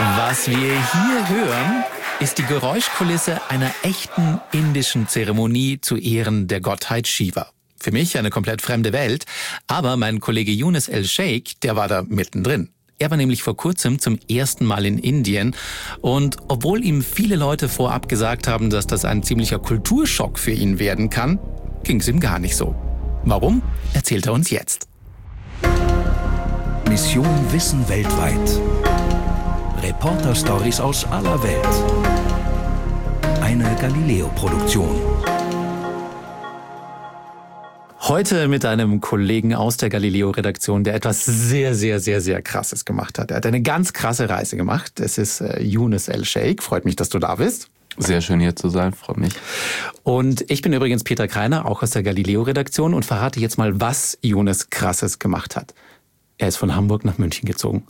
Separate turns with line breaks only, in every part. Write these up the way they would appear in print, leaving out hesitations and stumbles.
Was wir hier hören, ist die Geräuschkulisse einer echten indischen Zeremonie zu Ehren der Gottheit Shiva. Für mich eine komplett fremde Welt, aber mein Kollege Younes El-Sheikh, der war da mittendrin. Er war nämlich vor kurzem zum ersten Mal in Indien und obwohl ihm viele Leute vorab gesagt haben, dass das ein ziemlicher Kulturschock für ihn werden kann, ging es ihm gar nicht so. Warum? Erzählt er uns jetzt.
Mission Wissen weltweit. Reporter-Stories aus aller Welt. Eine Galileo-Produktion.
Heute mit einem Kollegen aus der Galileo-Redaktion, der etwas sehr, sehr, sehr, sehr Krasses gemacht hat. Er hat eine ganz krasse Reise gemacht. Es ist Younes El-Sheikh. Freut mich, dass du da bist.
Sehr schön hier zu sein, freut mich.
Und ich bin übrigens Peter Kreiner, auch aus der Galileo-Redaktion und verrate jetzt mal, was Younes Krasses gemacht hat. Er ist von Hamburg nach München gezogen.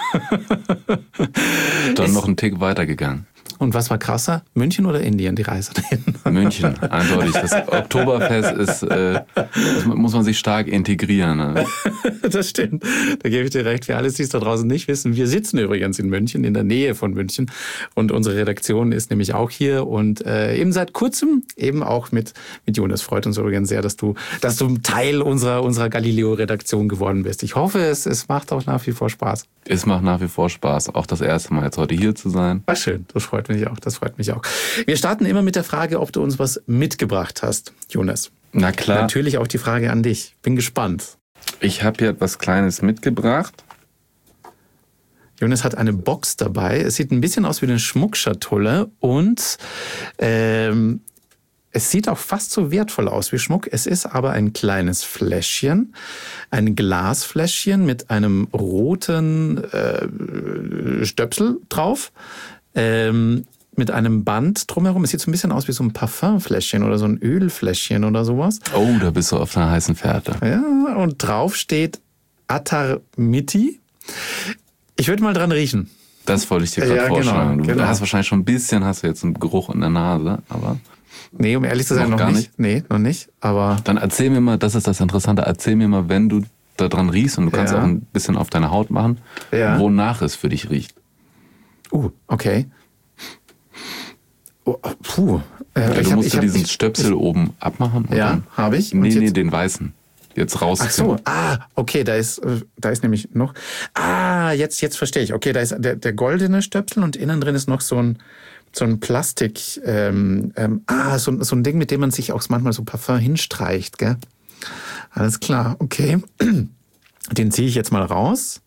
Dann noch einen Tick weitergegangen.
Und was war krasser? München oder Indien, die Reise dahin?
München, eindeutig. Das Oktoberfest ist, das muss man sich stark integrieren. Ne?
Das stimmt. Da gebe ich dir recht. Für alle, die es da draußen nicht wissen, wir sitzen übrigens in München, in der Nähe von München. Und unsere Redaktion ist nämlich auch hier. Und eben seit kurzem eben auch mit Younes. Freut uns übrigens sehr, dass du Teil unserer Galileo-Redaktion geworden bist. Ich hoffe, es macht auch nach wie vor Spaß.
Es macht nach wie vor Spaß, auch das erste Mal jetzt heute hier zu sein.
Ach schön, das freut mich auch. Wir starten immer mit der Frage, ob du uns was mitgebracht hast, Younes.
Na klar.
Natürlich auch die Frage an dich. Bin gespannt.
Ich habe hier etwas Kleines mitgebracht.
Younes hat eine Box dabei. Es sieht ein bisschen aus wie eine Schmuckschatulle und es sieht auch fast so wertvoll aus wie Schmuck. Es ist aber ein kleines Fläschchen, ein Glasfläschchen mit einem roten Stöpsel drauf, mit einem Band drumherum. Es sieht so ein bisschen aus wie so ein Parfümfläschchen oder so ein Ölfläschchen oder sowas.
Oh, da bist du auf einer heißen Fährte.
Ja, und drauf steht Attar Mitti. Ich würde mal dran riechen.
Das wollte ich dir gerade vorschlagen.
Genau.
Du hast wahrscheinlich schon ein bisschen, hast du jetzt einen Geruch in der Nase, aber...
Nee, um ehrlich zu sein, noch nicht. Nee, noch nicht, aber...
Dann erzähl mir mal, das ist das Interessante, erzähl mir mal, wenn du da dran riechst und du kannst auch ein bisschen auf deine Haut machen, wonach es für dich riecht.
Okay. Oh, puh.
Du musst diesen Stöpsel oben abmachen.
Ja, habe ich.
Nee, den weißen. Jetzt rausziehen.
Ach so, okay, da ist nämlich noch... jetzt verstehe ich. Okay, da ist der goldene Stöpsel und innen drin ist noch so ein Plastik, so ein Ding, mit dem man sich auch manchmal so Parfum hinstreicht, gell? Alles klar, okay. Den ziehe ich jetzt mal raus.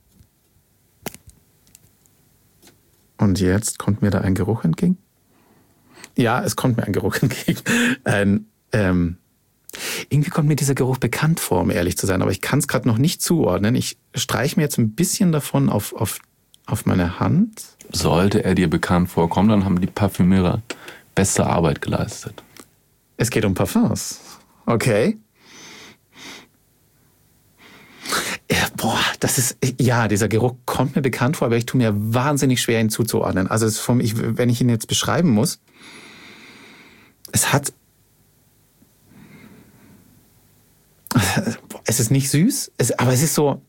Und jetzt kommt mir da ein Geruch entgegen. Ja, es kommt mir ein Geruch entgegen. Irgendwie kommt mir dieser Geruch bekannt vor, um ehrlich zu sein, aber ich kann es gerade noch nicht zuordnen. Ich streiche mir jetzt ein bisschen davon auf meine Hand.
Sollte er dir bekannt vorkommen, dann haben die Parfümeure beste Arbeit geleistet.
Es geht um Parfums. Okay. Dieser Geruch kommt mir bekannt vor, aber ich tue mir wahnsinnig schwer, ihn zuzuordnen. Also wenn ich ihn jetzt beschreiben muss, es ist nicht süß, aber es ist so,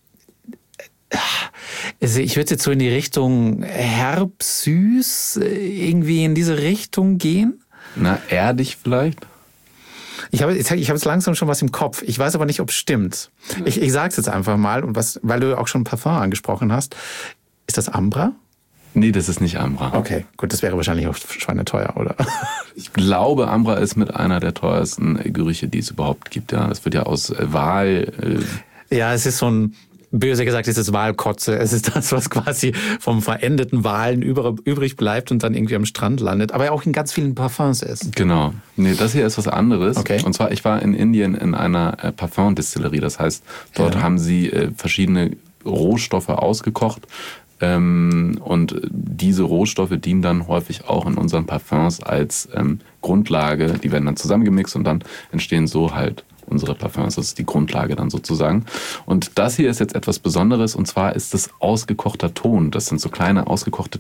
ich würde jetzt so in die Richtung herb, süß, irgendwie in diese Richtung gehen.
Na, erdig vielleicht?
Ich habe jetzt langsam schon was im Kopf. Ich weiß aber nicht, ob es stimmt. Ich sage es jetzt einfach mal, weil du auch schon Parfum angesprochen hast. Ist das Ambra?
Nee, das ist nicht Ambra.
Okay, gut, das wäre wahrscheinlich auch schweineteuer, oder?
Ich glaube, Ambra ist mit einer der teuersten Gerüche, die es überhaupt gibt. Ja, das wird ja aus Wal...
Ja, es ist so ein... Böse gesagt, es ist Walkotze. Es ist das, was quasi vom verendeten Walen übrig bleibt und dann irgendwie am Strand landet. Aber auch in ganz vielen Parfums ist.
Genau. Nee, das hier ist was anderes.
Okay.
Und zwar, ich war in Indien in einer Parfumdistillerie. Das heißt, dort haben sie verschiedene Rohstoffe ausgekocht. Und diese Rohstoffe dienen dann häufig auch in unseren Parfums als Grundlage. Die werden dann zusammengemixt und dann entstehen so halt unsere Parfums. Das ist die Grundlage dann sozusagen. Und das hier ist jetzt etwas Besonderes und zwar ist das ausgekochter Ton. Das sind so kleine ausgekochte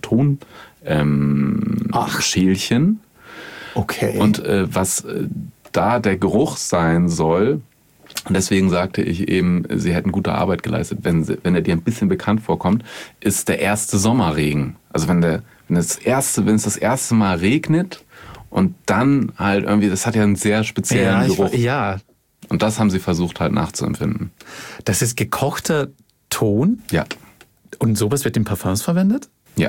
Tonschälchen.
Okay.
Und was da der Geruch sein soll, Und deswegen sagte ich eben, sie hätten gute Arbeit geleistet. Wenn er dir ein bisschen bekannt vorkommt, ist der erste Sommerregen. Also wenn es das erste Mal regnet und dann halt irgendwie, das hat ja einen sehr speziellen Geruch.
Ja.
Und das haben sie versucht halt nachzuempfinden.
Das ist gekochter Ton?
Ja.
Und sowas wird in Parfums verwendet?
Ja.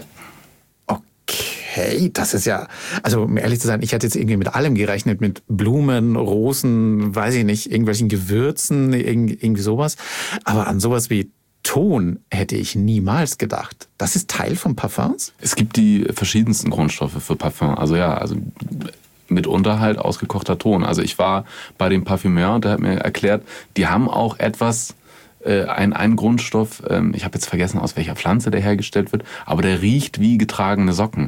Okay, das ist ja, also um ehrlich zu sein, ich hatte jetzt irgendwie mit allem gerechnet, mit Blumen, Rosen, weiß ich nicht, irgendwelchen Gewürzen, irgendwie sowas. Aber an sowas wie Ton hätte ich niemals gedacht. Das ist Teil von Parfums?
Es gibt die verschiedensten Grundstoffe für Parfum. Also mitunter halt ausgekochter Ton. Also ich war bei dem Parfümeur und der hat mir erklärt, die haben auch etwas, einen Grundstoff, ich habe jetzt vergessen, aus welcher Pflanze der hergestellt wird, aber der riecht wie getragene Socken.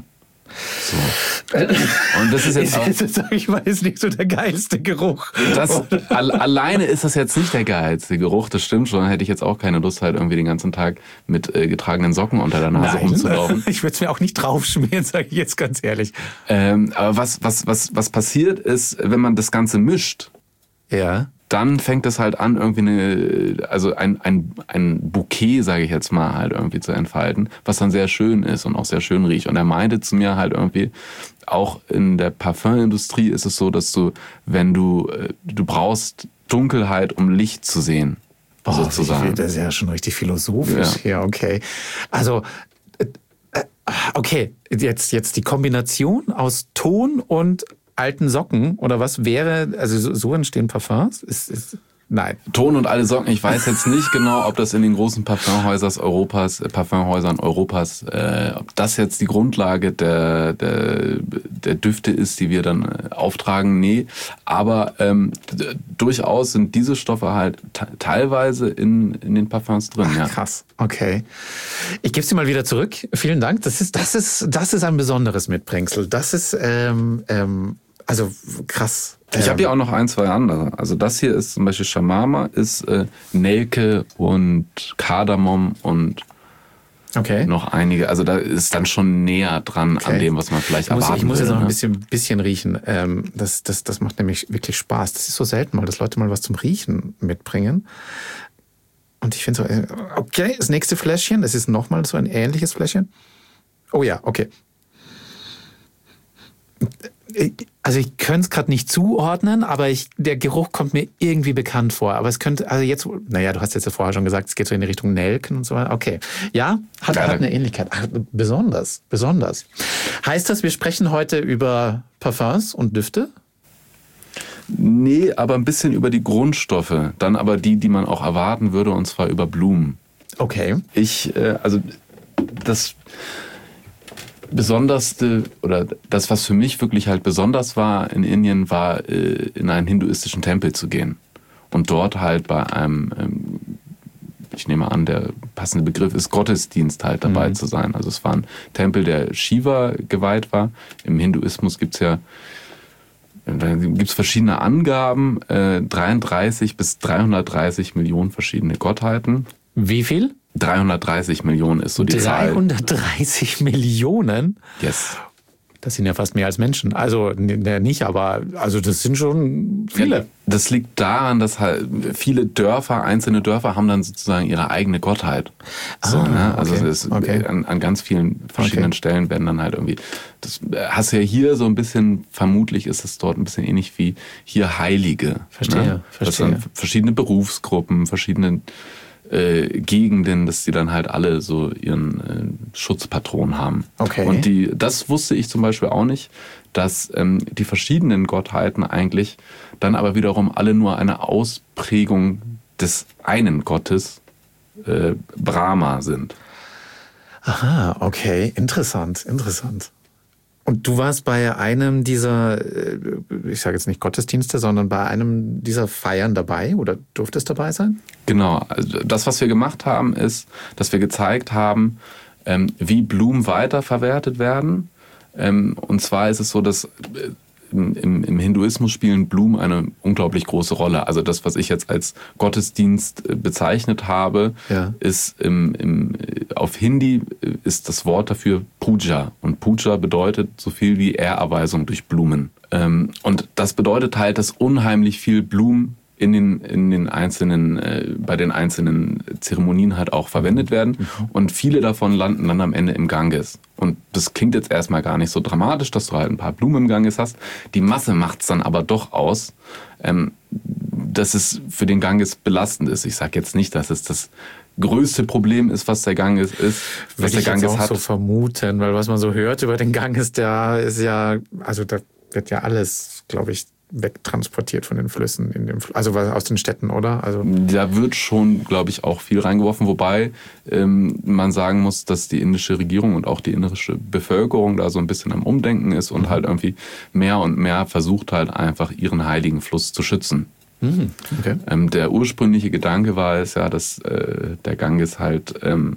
So. Und das ist jetzt auch,
sag ich mal, ist nicht so der geilste Geruch.
Alleine ist das jetzt nicht der geilste Geruch, das stimmt schon. Hätte ich jetzt auch keine Lust, halt irgendwie den ganzen Tag mit getragenen Socken unter der Nase rumzulaufen.
Ich würde es mir auch nicht draufschmieren, sage ich jetzt ganz ehrlich.
Aber was passiert ist, wenn man das Ganze mischt,
ja,
dann fängt es halt an, irgendwie ein Bouquet, sage ich jetzt mal, halt irgendwie zu entfalten, was dann sehr schön ist und auch sehr schön riecht. Und er meinte zu mir halt irgendwie, auch in der Parfümindustrie ist es so, dass du brauchst Dunkelheit, um Licht zu sehen, sozusagen.
Das ist ja schon richtig philosophisch. Ja, okay. Also, okay, jetzt die Kombination aus Ton und alten Socken oder was wäre, also so entstehen Parfums? Nein.
Ton und alle Socken, ich weiß jetzt nicht genau, ob das in den großen Parfümhäusern Europas, ob das jetzt die Grundlage der Düfte ist, die wir dann auftragen, nee. Aber durchaus sind diese Stoffe halt teilweise in den Parfums drin.
Ach,
ja.
Krass, okay. Ich gebe sie mal wieder zurück. Vielen Dank. Das ist ein besonderes Mitbringsel. Das ist also krass.
Ich habe ja auch noch ein, zwei andere. Also das hier ist zum Beispiel Shamama, ist Nelke und Kardamom und noch einige. Also da ist dann schon näher dran an dem, was man vielleicht erwarten würde.
Ich muss jetzt noch ein bisschen riechen. Das macht nämlich wirklich Spaß. Das ist so selten mal, dass Leute mal was zum Riechen mitbringen. Und ich finde so, okay, das nächste Fläschchen, das ist nochmal so ein ähnliches Fläschchen. Oh ja, okay. Also ich könnte es gerade nicht zuordnen, aber der Geruch kommt mir irgendwie bekannt vor. Aber es könnte, also jetzt, naja, du hast jetzt ja vorher schon gesagt, es geht so in die Richtung Nelken und so weiter. Okay, ja, hat eine Ähnlichkeit. Ach, besonders. Heißt das, wir sprechen heute über Parfums und Düfte?
Nee, aber ein bisschen über die Grundstoffe. Dann aber die man auch erwarten würde, und zwar über Blumen.
Okay.
Das Besonderste oder das, was für mich wirklich halt besonders war in Indien, war in einen hinduistischen Tempel zu gehen und dort halt bei einem, ich nehme an, der passende Begriff ist Gottesdienst halt dabei zu sein. Also es war ein Tempel, der Shiva geweiht war. Im Hinduismus gibt's verschiedene Angaben, 33 bis 330 Millionen verschiedene Gottheiten.
Wie viel?
330 Millionen ist so die Zahl.
330 Millionen?
Yes.
Das sind ja fast mehr als Menschen. Also nicht, aber also das sind schon viele.
Das liegt daran, dass halt einzelne Dörfer haben dann sozusagen ihre eigene Gottheit. Also an ganz vielen verschiedenen Stellen werden dann halt irgendwie, das hast du ja hier so ein bisschen, vermutlich ist es dort ein bisschen ähnlich wie hier Heilige.
Verstehe.
Das sind verschiedene Berufsgruppen, verschiedene Gegenden, dass die dann halt alle so ihren Schutzpatron haben.
Okay.
Und das wusste ich zum Beispiel auch nicht, dass die verschiedenen Gottheiten eigentlich dann aber wiederum alle nur eine Ausprägung des einen Gottes Brahma sind.
Aha, okay, interessant. Und du warst bei einem dieser, ich sage jetzt nicht Gottesdienste, sondern bei einem dieser Feiern dabei oder durftest dabei sein?
Genau. Also das, was wir gemacht haben, ist, dass wir gezeigt haben, wie Blumen weiterverwertet werden. Und zwar ist es so, dass im Hinduismus spielen Blumen eine unglaublich große Rolle. Also das, was ich jetzt als Gottesdienst bezeichnet habe, ist auf Hindi ist das Wort dafür Puja. Und Puja bedeutet so viel wie Ehrerweisung durch Blumen. Und das bedeutet halt, dass unheimlich viel Blumen in den einzelnen, bei den einzelnen Zeremonien halt auch verwendet werden. Und viele davon landen dann am Ende im Ganges. Und das klingt jetzt erstmal gar nicht so dramatisch, dass du halt ein paar Blumen im Ganges hast. Die Masse macht es dann aber doch aus, dass es für den Ganges belastend ist. Ich sage jetzt nicht, dass es das größte Problem ist, was der Ganges ist, was der Ganges
auch
hat.
So vermuten, weil was man so hört über den Ganges, da ist ja, also da wird ja alles, glaube ich, wegtransportiert von den Flüssen, also aus den Städten, oder? Also
da wird schon, glaube ich, auch viel reingeworfen, wobei man sagen muss, dass die indische Regierung und auch die indische Bevölkerung da so ein bisschen am Umdenken ist und halt irgendwie mehr und mehr versucht halt einfach ihren heiligen Fluss zu schützen.
Okay.
Der ursprüngliche Gedanke war es ja, dass der Ganges halt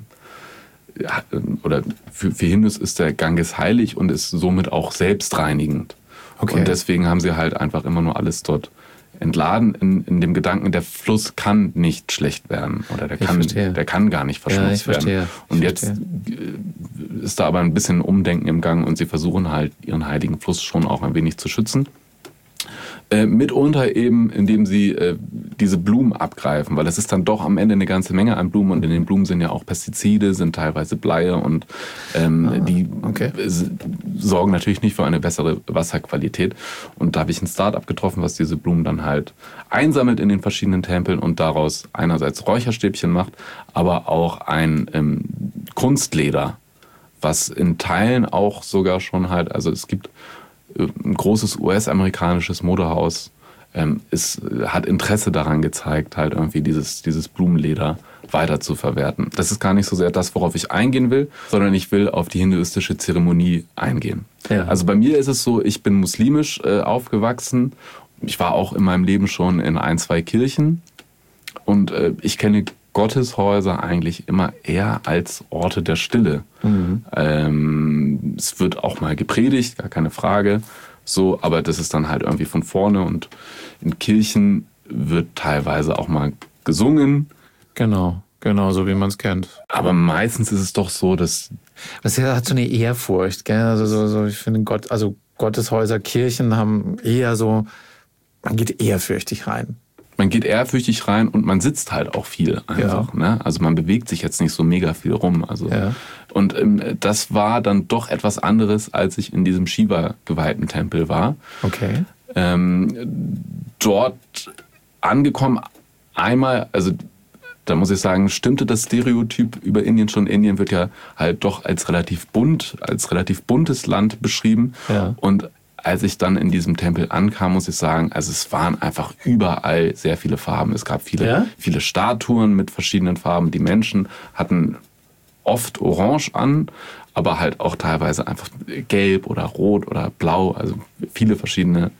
oder für Hindus ist der Ganges heilig und ist somit auch selbstreinigend.
Okay.
Und deswegen haben sie halt einfach immer nur alles dort entladen in dem Gedanken, der Fluss kann nicht schlecht werden oder der kann gar nicht verschmutzt werden. Und jetzt ist da aber ein bisschen Umdenken im Gang und sie versuchen halt ihren heiligen Fluss schon auch ein wenig zu schützen. Mitunter eben, indem sie diese Blumen abgreifen, weil es ist dann doch am Ende eine ganze Menge an Blumen und in den Blumen sind ja auch Pestizide, sind teilweise Bleie und die sorgen natürlich nicht für eine bessere Wasserqualität. Und da habe ich ein Start-up getroffen, was diese Blumen dann halt einsammelt in den verschiedenen Tempeln und daraus einerseits Räucherstäbchen macht, aber auch ein Kunstleder, was in Teilen auch sogar schon halt, also es gibt ein großes US-amerikanisches Modehaus hat Interesse daran gezeigt, halt irgendwie dieses Blumenleder weiter zu verwerten. Das ist gar nicht so sehr das, worauf ich eingehen will, sondern ich will auf die hinduistische Zeremonie eingehen. Ja. Also bei mir ist es so, ich bin muslimisch aufgewachsen. Ich war auch in meinem Leben schon in 1, 2 Kirchen und ich kenne Gotteshäuser eigentlich immer eher als Orte der Stille. Es wird auch mal gepredigt, gar keine Frage, so, aber das ist dann halt irgendwie von vorne und in Kirchen wird teilweise auch mal gesungen.
Genau, so wie man es kennt.
Aber meistens ist es doch so, dass...
Das hat so eine Ehrfurcht, gell? Also ich finde, Gotteshäuser, Kirchen haben eher so, man geht ehrfürchtig rein.
Man geht ehrfürchtig rein und man sitzt halt auch viel einfach. Ja. Ne? Also man bewegt sich jetzt nicht so mega viel rum. Also. Ja. Und das war dann doch etwas anderes, als ich in diesem Shiva-geweihten Tempel war.
Okay.
Dort angekommen, einmal, also da muss ich sagen, stimmte das Stereotyp über Indien schon. Indien wird ja halt doch als relativ buntes Land beschrieben. Ja. Und als ich dann in diesem Tempel ankam, muss ich sagen, also es waren einfach überall sehr viele Farben. Es gab viele Statuen mit verschiedenen Farben. Die Menschen hatten oft orange an, aber halt auch teilweise einfach gelb oder rot oder blau. Also viele verschiedene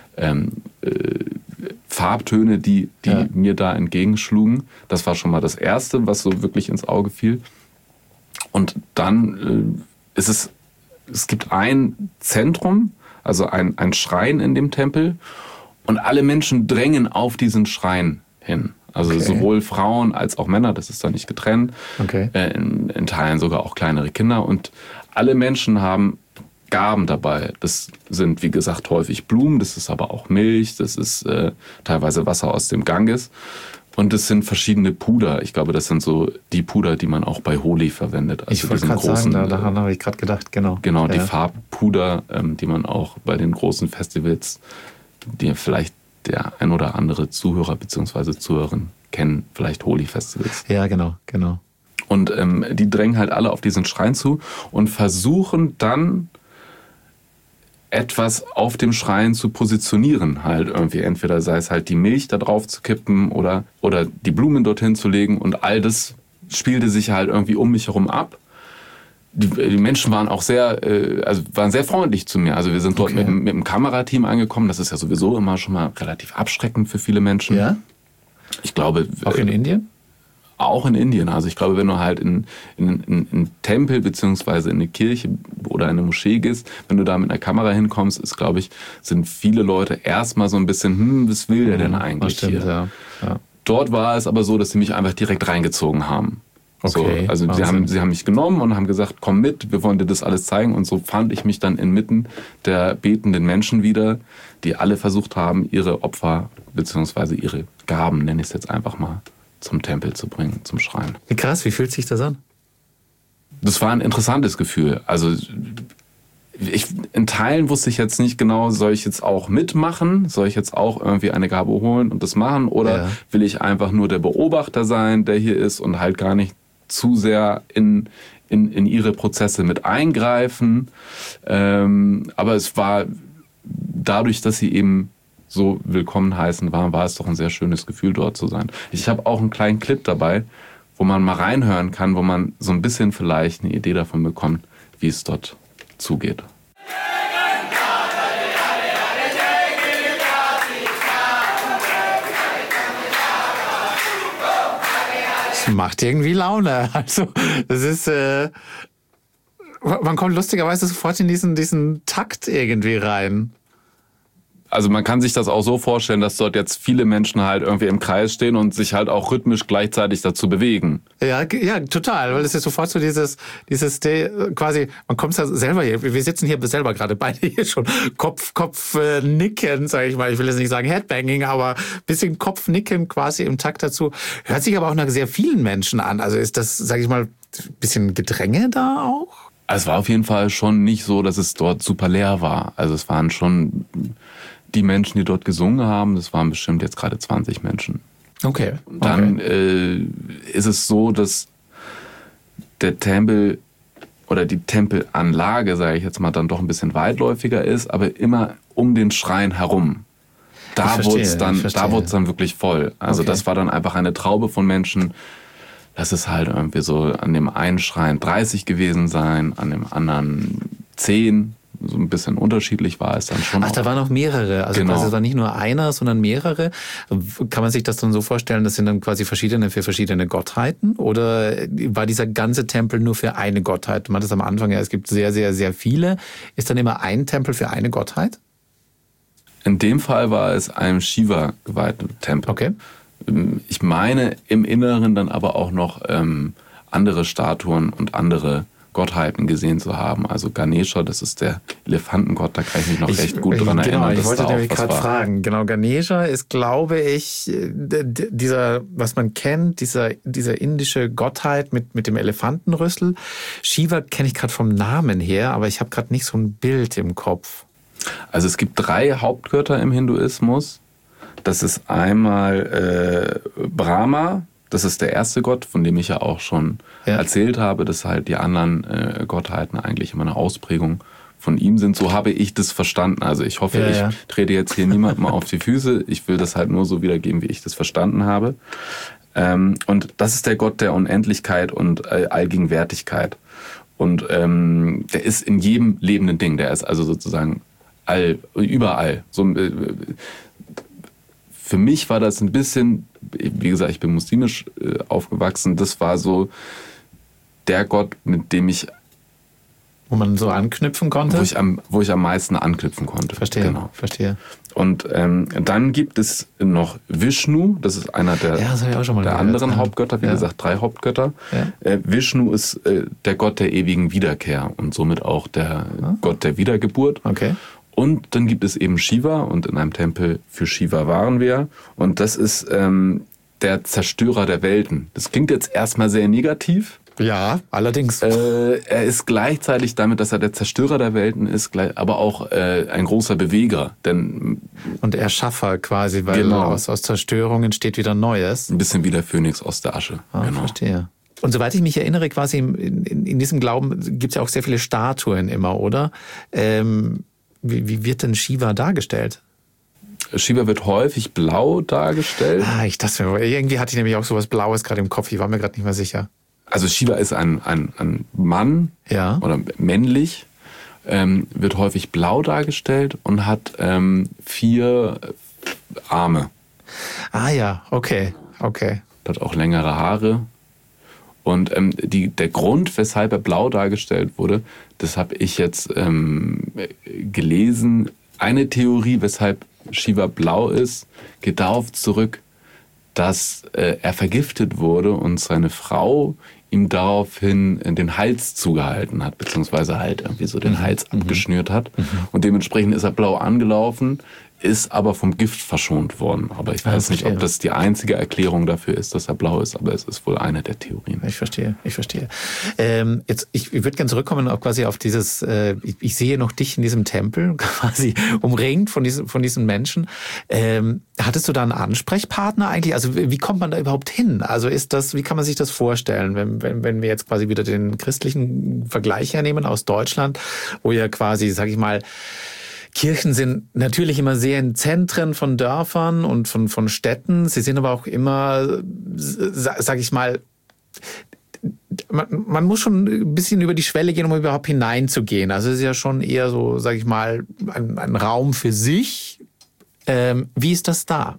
Farbtöne, die mir da entgegenschlugen. Das war schon mal das Erste, was so wirklich ins Auge fiel. Und dann es gibt ein Zentrum, also ein Schrein in dem Tempel und alle Menschen drängen auf diesen Schrein hin. Also sowohl Frauen als auch Männer, das ist da nicht getrennt. Okay. In Teilen sogar auch kleinere Kinder. Und alle Menschen haben Gaben dabei. Das sind, wie gesagt, häufig Blumen, das ist aber auch Milch, das ist teilweise Wasser aus dem Ganges. Und es sind verschiedene Puder. Ich glaube, das sind so die Puder, die man auch bei Holi verwendet. Also
ich wollte gerade sagen, daran habe ich gerade gedacht, genau.
Genau, die Farbpuder, die man auch bei den großen Festivals, die vielleicht der ein oder andere Zuhörer bzw. Zuhörerin kennen, vielleicht Holi-Festivals.
Ja, genau.
Und die drängen halt alle auf diesen Schrein zu und versuchen dann etwas auf dem Schrein zu positionieren, halt irgendwie entweder sei es halt die Milch da drauf zu kippen oder die Blumen dorthin zu legen und all das spielte sich halt irgendwie um mich herum ab. Die Menschen waren auch waren sehr freundlich zu mir. Also wir sind dort mit dem Kamerateam angekommen. Das ist ja sowieso immer schon mal relativ abschreckend für viele Menschen.
Ja?
Ich glaube...
Auch in Indien?
Auch in Indien. Also ich glaube, wenn du halt in einen Tempel beziehungsweise in eine Kirche oder in eine Moschee gehst, wenn du da mit einer Kamera hinkommst, sind viele Leute erstmal so ein bisschen, was will der denn eigentlich hier?
Ja.
Dort war es aber so, dass sie mich einfach direkt reingezogen haben.
Okay,
so, also sie haben mich genommen und haben gesagt, komm mit, wir wollen dir das alles zeigen. Und so fand ich mich dann inmitten der betenden Menschen wieder, die alle versucht haben, ihre Opfer bzw. ihre Gaben, nenne ich es jetzt einfach mal, zum Tempel zu bringen, zum Schrein.
Wie krass, wie fühlt sich das an?
Das war ein interessantes Gefühl. Also in Teilen wusste ich jetzt nicht genau, soll ich jetzt auch mitmachen? Soll ich jetzt auch irgendwie eine Gabe holen und das machen? Oder will ich einfach nur der Beobachter sein, der hier ist und halt gar nicht zu sehr in ihre Prozesse mit eingreifen? Aber es war dadurch, dass sie eben so willkommen heißen waren, war es doch ein sehr schönes Gefühl, dort zu sein. Ich habe auch einen kleinen Clip dabei, wo man mal reinhören kann, wo man so ein bisschen vielleicht eine Idee davon bekommt, wie es dort zugeht.
Das macht irgendwie Laune. Also, das ist, man kommt lustigerweise sofort in diesen Takt irgendwie rein.
Also man kann sich das auch so vorstellen, dass dort jetzt viele Menschen halt irgendwie im Kreis stehen und sich halt auch rhythmisch gleichzeitig dazu bewegen.
Ja, total, weil es ist sofort so dieses quasi, man kommt da selber hier, wir sitzen hier selber gerade beide hier schon, Kopf nicken, sage ich mal, ich will jetzt nicht sagen Headbanging, aber bisschen Kopfnicken quasi im Takt dazu. Hört sich aber auch nach sehr vielen Menschen an, also ist das, sage ich mal, ein bisschen Gedränge da auch?
Es war auf jeden Fall schon nicht so, dass es dort super leer war. Also es waren schon die Menschen, die dort gesungen haben, das waren bestimmt jetzt gerade 20 Menschen.
Okay.
Dann ist es so, dass der Tempel oder die Tempelanlage, sage ich jetzt mal, dann doch ein bisschen weitläufiger ist, aber immer um den Schrein herum. Da wurde es dann wirklich voll. Also das war dann einfach eine Traube von Menschen. Das ist halt irgendwie so an dem einen Schrein 30 gewesen sein, an dem anderen 10. So ein bisschen unterschiedlich war es dann schon.
Ach, da waren noch mehrere. Also quasi war nicht nur einer, sondern mehrere. Kann man sich das dann so vorstellen, das sind dann quasi verschiedene für verschiedene Gottheiten? Oder war dieser ganze Tempel nur für eine Gottheit? Man hat es am Anfang, ja, es gibt sehr, sehr, sehr viele. Ist dann immer ein Tempel für eine Gottheit?
In dem Fall war es einem Shiva geweihter Tempel.
Okay.
Ich meine im Inneren dann aber auch noch andere Statuen und andere Gottheiten gesehen zu haben. Also Ganesha, das ist der Elefantengott, da kann ich mich noch recht gut dran erinnern.
Genau, ich wollte nämlich gerade fragen. Genau, Ganesha ist, glaube ich, dieser, was man kennt, dieser indische Gottheit mit dem Elefantenrüssel. Shiva kenne ich gerade vom Namen her, aber ich habe gerade nicht so ein Bild im Kopf.
Also es gibt 3 Hauptgötter im Hinduismus. Das ist einmal Brahma, das ist der erste Gott, von dem ich ja auch schon erzählt habe, dass halt die anderen Gottheiten eigentlich immer eine Ausprägung von ihm sind. So habe ich das verstanden. Also ich hoffe, ich trete jetzt hier niemandem auf die Füße. Ich will das halt nur so wiedergeben, wie ich das verstanden habe. Und das ist der Gott der Unendlichkeit und Allgegenwärtigkeit. Und der ist in jedem lebenden Ding. Der ist also sozusagen überall. So, für mich war das ein bisschen, wie gesagt, ich bin muslimisch aufgewachsen, das war so der Gott, mit dem ich...
Wo man so anknüpfen konnte?
Wo ich am meisten anknüpfen konnte.
Verstehe,
genau.
Verstehe.
Und dann gibt es noch Vishnu, das ist einer der anderen Hauptgötter, wie gesagt 3 Hauptgötter. Ja. Vishnu ist der Gott der ewigen Wiederkehr und somit auch der Gott der Wiedergeburt.
Okay.
Und dann gibt es eben Shiva und in einem Tempel für Shiva waren wir. Und das ist der Zerstörer der Welten. Das klingt jetzt erstmal sehr negativ.
Ja, allerdings.
Er ist gleichzeitig damit, dass er der Zerstörer der Welten ist, aber auch ein großer Beweger.
Und Erschaffer quasi, weil aus Zerstörung entsteht wieder Neues.
Ein bisschen wie der Phönix aus der Asche.
Genau. Verstehe. Und soweit ich mich erinnere, quasi in diesem Glauben gibt es ja auch sehr viele Statuen immer, oder? Wie wird denn Shiva dargestellt?
Shiva wird häufig blau dargestellt.
Irgendwie hatte ich nämlich auch sowas Blaues gerade im Kopf. Ich war mir gerade nicht mehr sicher.
Also Shiva ist ein Mann oder männlich, wird häufig blau dargestellt und hat 4 Arme.
Ah ja, okay.
Hat auch längere Haare. Und der Grund, weshalb er blau dargestellt wurde, das habe ich jetzt gelesen. Eine Theorie, weshalb Shiva blau ist, geht darauf zurück, dass er vergiftet wurde und seine Frau ihm daraufhin den Hals zugehalten hat, beziehungsweise halt irgendwie so den Hals abgeschnürt hat. Und dementsprechend ist er blau angelaufen, ist aber vom Gift verschont worden. Aber ich weiß nicht, ob das die einzige Erklärung dafür ist, dass er blau ist, aber es ist wohl eine der Theorien.
Ich verstehe. Ich würde gerne zurückkommen auch quasi auf dieses, ich sehe noch dich in diesem Tempel, quasi umringt von diesen Menschen. Hattest du da einen Ansprechpartner eigentlich? Also wie kommt man da überhaupt hin? Also wie kann man sich das vorstellen, wenn wir jetzt quasi wieder den christlichen Vergleich hernehmen aus Deutschland, wo ja quasi, sag ich mal, Kirchen sind natürlich immer sehr in Zentren von Dörfern und von Städten. Sie sind aber auch immer, sag ich mal, man muss schon ein bisschen über die Schwelle gehen, um überhaupt hineinzugehen. Also es ist ja schon eher so, sag ich mal, ein Raum für sich. Wie ist das da?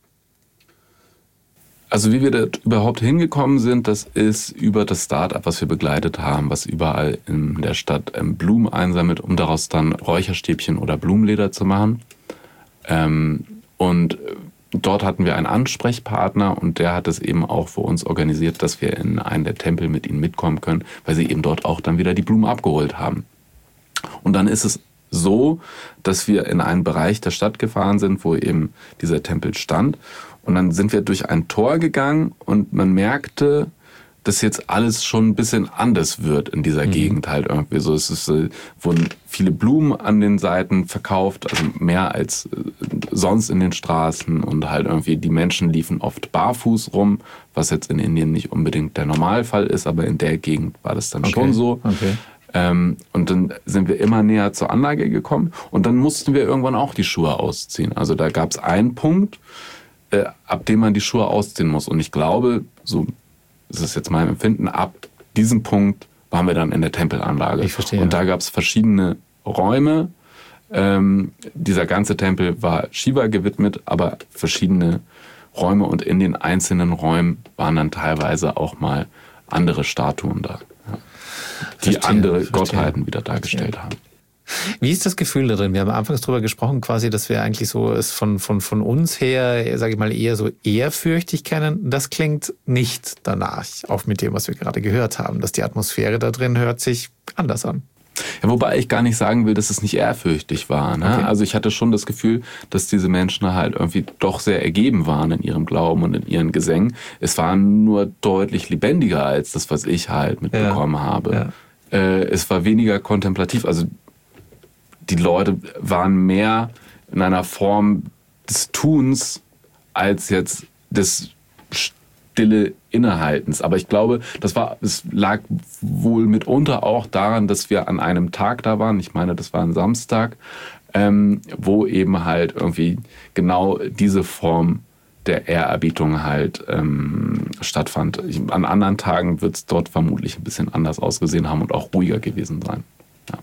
Also wie wir da überhaupt hingekommen sind, das ist über das Start-up, was wir begleitet haben, was überall in der Stadt Blumen einsammelt, um daraus dann Räucherstäbchen oder Blumenleder zu machen. Und dort hatten wir einen Ansprechpartner und der hat es eben auch für uns organisiert, dass wir in einen der Tempel mit ihnen mitkommen können, weil sie eben dort auch dann wieder die Blumen abgeholt haben. Und dann ist es so, dass wir in einen Bereich der Stadt gefahren sind, wo eben dieser Tempel stand. Und dann sind wir durch ein Tor gegangen und man merkte, dass jetzt alles schon ein bisschen anders wird in dieser Gegend halt irgendwie so. Wurden viele Blumen an den Seiten verkauft, also mehr als sonst in den Straßen und halt irgendwie die Menschen liefen oft barfuß rum, was jetzt in Indien nicht unbedingt der Normalfall ist, aber in der Gegend war das dann schon so. Okay. Und dann sind wir immer näher zur Anlage gekommen und dann mussten wir irgendwann auch die Schuhe ausziehen. Also da gab es einen Punkt, ab dem man die Schuhe ausziehen muss. Und ich glaube, so ist es jetzt mein Empfinden, ab diesem Punkt waren wir dann in der Tempelanlage.
Ich verstehe.
Und da gab es verschiedene Räume. Dieser ganze Tempel war Shiva gewidmet, aber verschiedene Räume und in den einzelnen Räumen waren dann teilweise auch mal andere Statuen da, die andere Gottheiten wieder dargestellt haben.
Wie ist das Gefühl da drin? Wir haben anfangs darüber gesprochen, quasi, dass wir eigentlich so es von uns her, sage ich mal, eher so ehrfürchtig kennen. Das klingt nicht danach, auch mit dem, was wir gerade gehört haben, dass die Atmosphäre da drin hört sich anders an.
Ja, wobei ich gar nicht sagen will, dass es nicht ehrfürchtig war. Ne? Okay. Also ich hatte schon das Gefühl, dass diese Menschen halt irgendwie doch sehr ergeben waren in ihrem Glauben und in ihren Gesängen. Es war nur deutlich lebendiger als das, was ich halt mitbekommen habe. Ja. Es war weniger kontemplativ, also die Leute waren mehr in einer Form des Tuns als jetzt des stille Innehaltens. Aber ich glaube, es lag wohl mitunter auch daran, dass wir an einem Tag da waren. Ich meine, das war ein Samstag, wo eben halt irgendwie genau diese Form der Ehrerbietung halt stattfand. An anderen Tagen wird es dort vermutlich ein bisschen anders ausgesehen haben und auch ruhiger gewesen sein. Ja.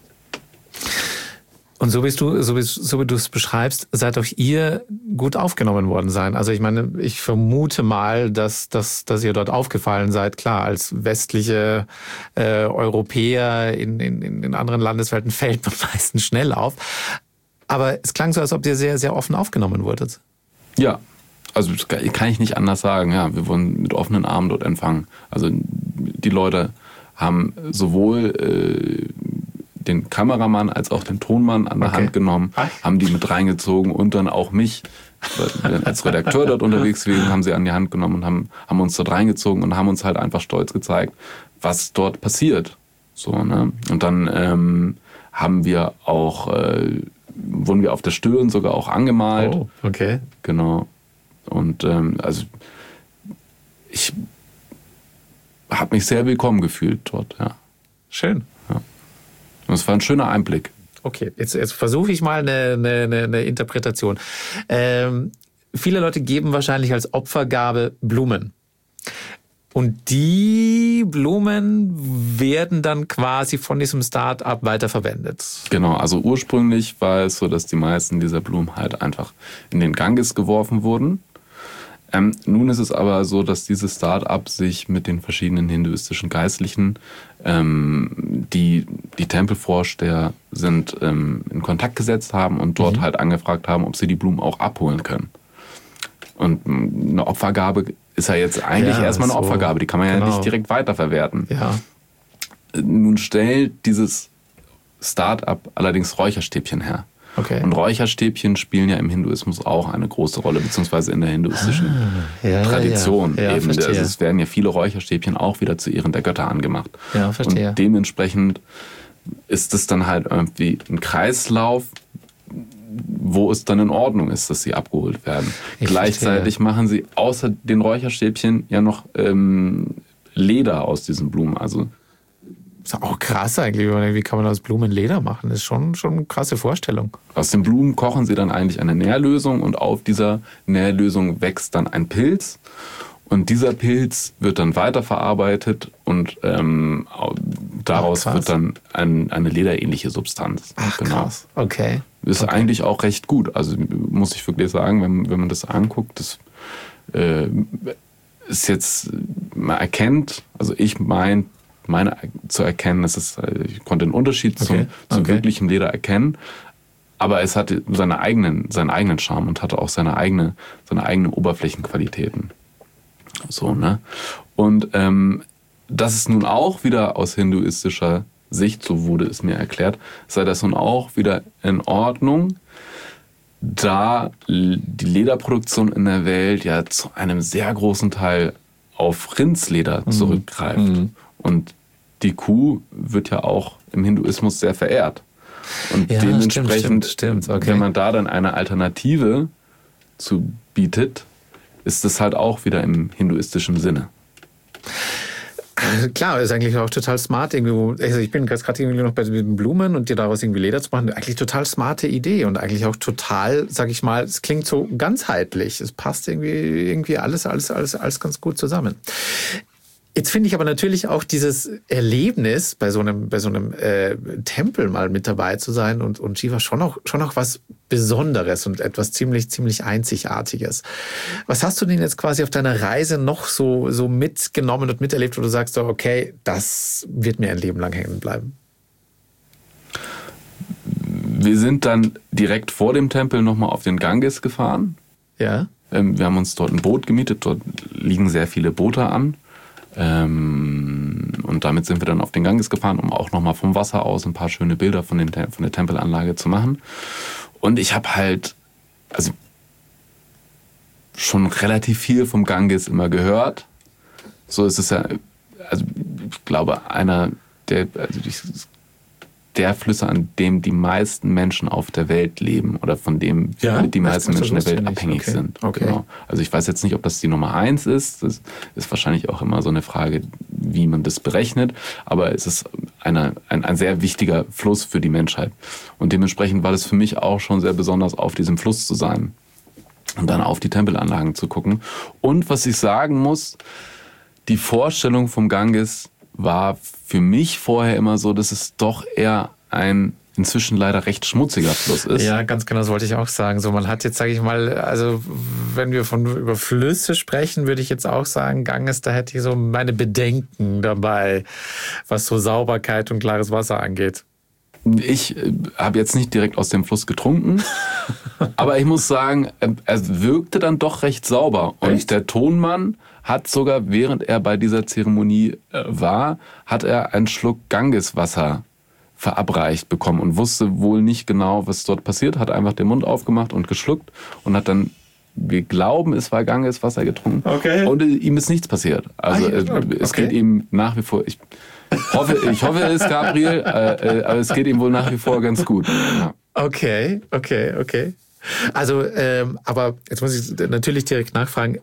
Und so wie du es beschreibst, seid auch ihr gut aufgenommen worden sein. Also ich meine, ich vermute mal, dass ihr dort aufgefallen seid. Klar, als westliche Europäer in anderen Landeswelten fällt man meistens schnell auf. Aber es klang so, als ob ihr sehr, sehr offen aufgenommen wurdet.
Ja, also das kann ich nicht anders sagen. Ja, wir wurden mit offenen Armen dort empfangen. Also die Leute haben sowohl den Kameramann als auch den Tonmann an der Hand genommen, haben die mit reingezogen und dann auch mich. Als Redakteur dort unterwegs gewesen, haben sie an die Hand genommen und haben uns dort reingezogen und haben uns halt einfach stolz gezeigt, was dort passiert. So, ne? Und dann haben wir auch, wurden wir auf der Stirn sogar auch angemalt.
Oh, okay.
Genau. Und also ich habe mich sehr willkommen gefühlt dort, ja.
Schön.
Ja. Und es war ein schöner Einblick.
Okay, jetzt versuche ich mal eine Interpretation. Viele Leute geben wahrscheinlich als Opfergabe Blumen. Und die Blumen werden dann quasi von diesem Start-up weiterverwendet.
Genau, also ursprünglich war es so, dass die meisten dieser Blumen halt einfach in den Ganges geworfen wurden. Nun ist es aber so, dass dieses Start-up sich mit den verschiedenen hinduistischen Geistlichen, die Tempelvorsteher sind, in Kontakt gesetzt haben und dort halt angefragt haben, ob sie die Blumen auch abholen können. Und eine Opfergabe ist ja jetzt eigentlich erstmal eine Opfergabe, die kann man ja nicht direkt weiterverwerten.
Ja.
Nun stellt dieses Start-up allerdings Räucherstäbchen her.
Okay.
Und Räucherstäbchen spielen ja im Hinduismus auch eine große Rolle, beziehungsweise in der hinduistischen Tradition.
Ja,
eben.
verstehe.
Also es werden ja viele Räucherstäbchen auch wieder zu Ehren der Götter angemacht.
Ja, verstehe.
Und dementsprechend ist es dann halt irgendwie ein Kreislauf, wo es dann in Ordnung ist, dass sie abgeholt werden. Gleichzeitig machen sie außer den Räucherstäbchen ja noch Leder aus diesen Blumen. Also
ist auch krass eigentlich. Wie kann man aus Blumen Leder machen? Das ist schon eine krasse Vorstellung.
Aus den Blumen kochen sie dann eigentlich eine Nährlösung und auf dieser Nährlösung wächst dann ein Pilz. Und dieser Pilz wird dann weiterverarbeitet und daraus wird dann eine lederähnliche Substanz.
Ach, krass. Okay.
Ist eigentlich auch recht gut. Also muss ich wirklich sagen, wenn man das anguckt, das ist jetzt, man erkennt, also ich meine zu erkennen, ich konnte den Unterschied zum wirklichen Leder erkennen, aber es hatte seinen eigenen Charme und hatte auch seine eigenen Oberflächenqualitäten. So, ne? Und das ist nun auch wieder aus hinduistischer Sicht, so wurde es mir erklärt, sei das nun auch wieder in Ordnung, da die Lederproduktion in der Welt ja zu einem sehr großen Teil auf Rindsleder zurückgreift. Mhm. Und die Kuh wird ja auch im Hinduismus sehr verehrt. Und dementsprechend,
stimmt. Okay.
Wenn man da dann eine Alternative zu bietet, ist das halt auch wieder im hinduistischen Sinne.
Klar, ist eigentlich auch total smart irgendwo. Also ich bin gerade irgendwie noch bei den Blumen und dir daraus irgendwie Leder zu machen, eigentlich total smarte Idee und eigentlich auch total, sag ich mal, es klingt so ganzheitlich. Es passt irgendwie alles ganz gut zusammen. Jetzt finde ich aber natürlich auch dieses Erlebnis, bei so einem Tempel mal mit dabei zu sein und Shiva schon auch was Besonderes und etwas ziemlich Einzigartiges. Was hast du denn jetzt quasi auf deiner Reise noch so mitgenommen und miterlebt, wo du sagst, okay, das wird mir ein Leben lang hängen bleiben?
Wir sind dann direkt vor dem Tempel nochmal auf den Ganges gefahren.
Ja.
Wir haben uns dort ein Boot gemietet, dort liegen sehr viele Boote an. Und damit sind wir dann auf den Ganges gefahren, um auch nochmal vom Wasser aus ein paar schöne Bilder von der Tempelanlage zu machen. Und ich habe halt schon relativ viel vom Ganges immer gehört. So ist es ja, also ich glaube, einer der Flüsse, an dem die meisten Menschen auf der Welt leben oder von dem die meisten Menschen der Welt abhängig sind. Okay. Genau. Also ich weiß jetzt nicht, ob das die Nummer 1 ist. Das ist wahrscheinlich auch immer so eine Frage, wie man das berechnet. Aber es ist ein sehr wichtiger Fluss für die Menschheit. Und dementsprechend war das für mich auch schon sehr besonders, auf diesem Fluss zu sein und dann auf die Tempelanlagen zu gucken. Und was ich sagen muss, die Vorstellung vom Ganges war für mich vorher immer so, dass es doch eher ein inzwischen leider recht schmutziger Fluss ist.
Ja, ganz genau, das wollte ich auch sagen. So, man hat jetzt, sage ich mal, also wenn wir über Flüsse sprechen, würde ich jetzt auch sagen, Ganges, da hätte ich so meine Bedenken dabei, was so Sauberkeit und klares Wasser angeht.
Ich habe jetzt nicht direkt aus dem Fluss getrunken, aber ich muss sagen, er wirkte dann doch recht sauber. Und echt? Der Tonmann hat sogar, während er bei dieser Zeremonie war, hat er einen Schluck Gangeswasser verabreicht bekommen und wusste wohl nicht genau, was dort passiert, hat einfach den Mund aufgemacht und geschluckt und hat dann, wir glauben, es war Gangeswasser getrunken. Okay. Und ihm ist nichts passiert. Also es geht ihm nach wie vor, ich hoffe es, Gabriel, aber es geht ihm wohl nach wie vor ganz gut. Ja.
Okay. Also, aber jetzt muss ich natürlich direkt nachfragen,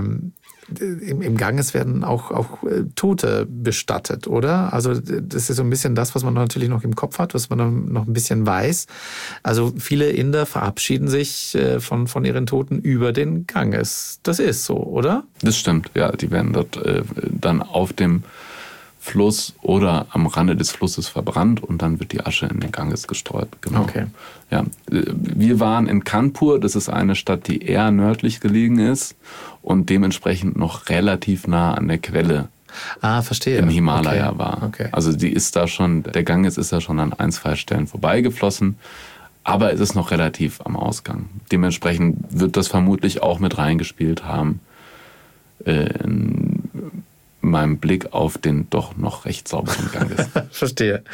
im Ganges werden auch Tote bestattet, oder? Also das ist so ein bisschen das, was man natürlich noch im Kopf hat, was man noch ein bisschen weiß. Also viele Inder verabschieden sich von ihren Toten über den Ganges. Das ist so, oder?
Das stimmt, ja. Die werden dort dann auf dem Fluss oder am Rande des Flusses verbrannt und dann wird die Asche in den Ganges gestreut. Genau.
Okay.
Ja, wir waren in Kanpur, das ist eine Stadt, die eher nördlich gelegen ist und dementsprechend noch relativ nah an der Quelle
verstehe.
im Himalaya war.
Okay.
Also der Ganges ist ja schon an 1-2 Stellen vorbeigeflossen, aber es ist noch relativ am Ausgang. Dementsprechend wird das vermutlich auch mit reingespielt haben, in meinem Blick auf den doch noch recht sauberen Ganges.
Verstehe.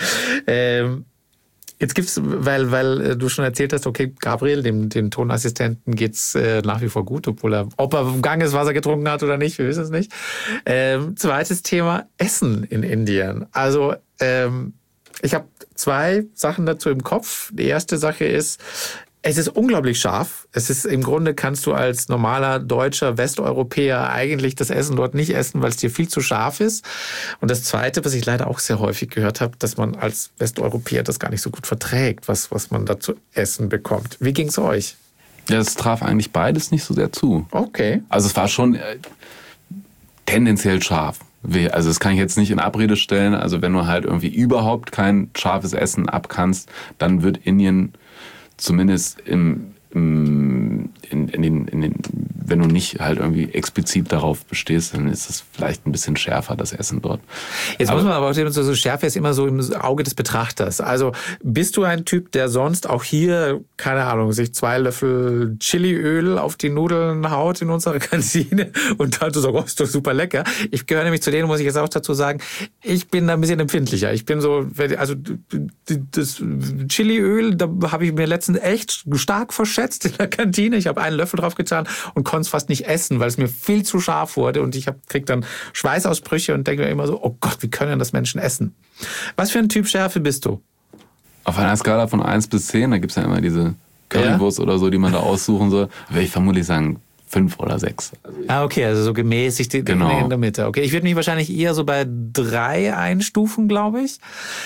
Jetzt gibt's, weil du schon erzählt hast, okay, Gabriel, dem Tonassistenten geht's nach wie vor gut, ob er Gangeswasser getrunken hat oder nicht, wir wissen es nicht. Zweites Thema, Essen in Indien. Also ich habe 2 Sachen dazu im Kopf. Die erste Sache ist, es ist unglaublich scharf. Es ist im Grunde, kannst du als normaler deutscher Westeuropäer eigentlich das Essen dort nicht essen, weil es dir viel zu scharf ist. Und das Zweite, was ich leider auch sehr häufig gehört habe, dass man als Westeuropäer das gar nicht so gut verträgt, was man da zu essen bekommt. Wie ging's euch?
Ja, es traf eigentlich beides nicht so sehr zu.
Okay.
Also es war schon tendenziell scharf. Also das kann ich jetzt nicht in Abrede stellen. Also wenn du halt irgendwie überhaupt kein scharfes Essen abkannst, dann wird Indien zumindest wenn du nicht halt irgendwie explizit darauf bestehst, dann ist es vielleicht ein bisschen schärfer, das Essen dort.
Jetzt muss man aber auch sehen, so Schärfe ist immer so im Auge des Betrachters. Also bist du ein Typ, der sonst auch hier, keine Ahnung, sich 2 Löffel Chiliöl auf die Nudeln haut in unserer Kantine und dann so sagt, oh, ist doch super lecker. Ich gehöre nämlich zu denen, muss ich jetzt auch dazu sagen, ich bin da ein bisschen empfindlicher. Ich bin so, also das Chiliöl, da habe ich mir letztens echt stark verschätzt in der Kantine. Ich habe einen Löffel drauf getan und konnte es fast nicht essen, weil es mir viel zu scharf wurde und ich krieg dann Schweißausbrüche und denke mir immer so, oh Gott, wie können das Menschen essen? Was für ein Typ Schärfe bist du?
Auf einer Skala von 1 bis 10, da gibt es ja immer diese Currywurst oder so, die man da aussuchen soll, würde ich vermutlich sagen 5 oder 6.
Okay, also so gemäßigt genau. In der Mitte. Okay, ich würde mich wahrscheinlich eher so bei 3 einstufen, glaube ich.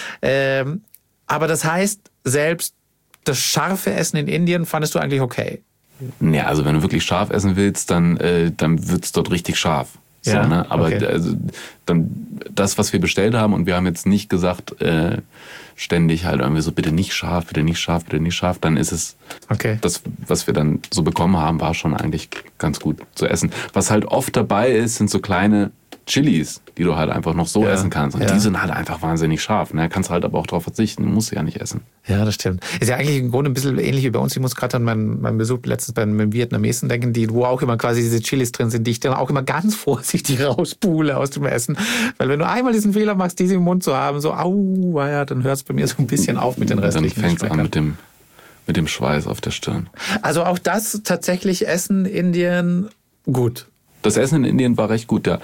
Aber das heißt, selbst das scharfe Essen in Indien fandest du eigentlich okay?
Ja, also wenn du wirklich scharf essen willst, dann wird es dort richtig scharf. So,
ja,
ne? Aber
okay.
Also, dann das, was wir bestellt haben, und wir haben jetzt nicht gesagt, ständig halt irgendwie so, bitte nicht scharf, bitte nicht scharf, bitte nicht scharf, dann ist es,
okay.
Das, was wir dann so bekommen haben, war schon eigentlich ganz gut zu essen. Was halt oft dabei ist, sind so kleine Chilis, die du halt einfach noch so essen kannst. Und die sind halt einfach wahnsinnig scharf. Ne? Kannst halt aber auch darauf verzichten, musst du ja nicht essen.
Ja, das stimmt. Ist ja eigentlich im Grunde ein bisschen ähnlich wie bei uns. Ich muss gerade an meinen Besuch letztens bei einem Vietnamesen denken, wo auch immer quasi diese Chilis drin sind, die ich dann auch immer ganz vorsichtig rauspule aus dem Essen. Weil wenn du einmal diesen Fehler machst, diese im Mund zu haben, so dann hört es bei mir so ein bisschen auf mit den restlichen.
Dann fängt es an mit dem Schweiß auf der Stirn.
Also auch das tatsächlich Essen in Indien gut.
Das Essen in Indien war recht gut, ja.